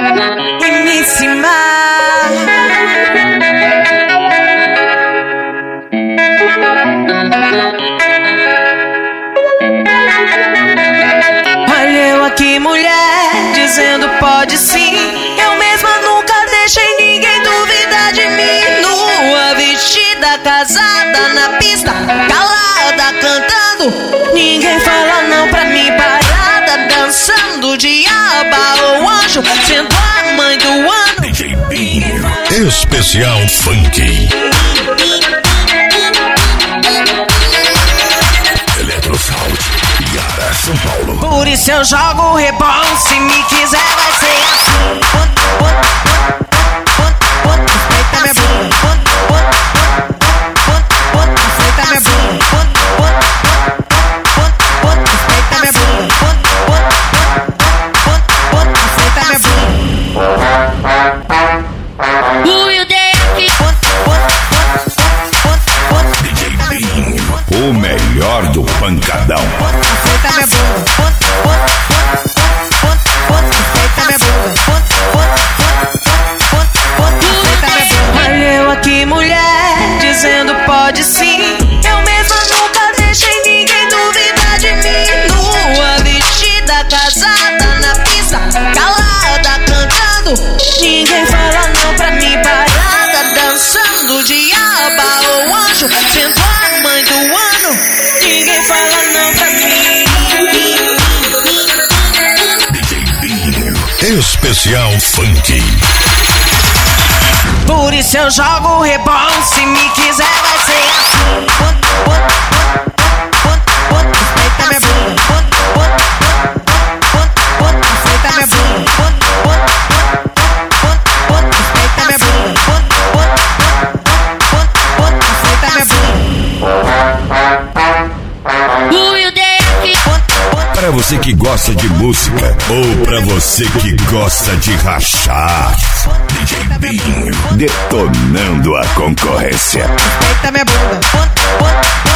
Olha eu aqui, mulher, dizendo pode sim. Eu mesma nunca deixei ninguém duvidar de mim. Nua, vestida, casada, na pista, calada, cantando. Ninguém fala não pra mim, parada, dançando. Diaba ou anjo, sendo a mãe do ano. DJ Binho, especial funk. Eletrosound, Yara, São Paulo. Por isso eu jogo o rebol, se me quiser vai ser assim. Respeita minha bunda. Respeita minha bunda. Respeita minha bunda. Respeita minha bunda. DJ Binho, o melhor do pancadão. Respeita minha bunda. Respeita minha bunda. Olha eu aqui, mulher, dizendo pode sim. Eu mesma nunca deixei ninguém duvidar de mim. Nua, vestida, casada, na pista, calada, cantando. Ninguém fala não pra mim, parada, dançando. Diaba ou anjo, sendo a mãe do ano. Ninguém fala não pra mim. DJ Binho, especial funk. Por isso eu jogo o rebol, se me quiser vai ser assim. Respeita minha bunda. Respeita minha bunda. Respeita minha bunda. Respeita minha bunda. Pra você que gosta de música ou pra você que gosta de rachar, DJ Binho detonando a concorrência. Respeita minha bunda.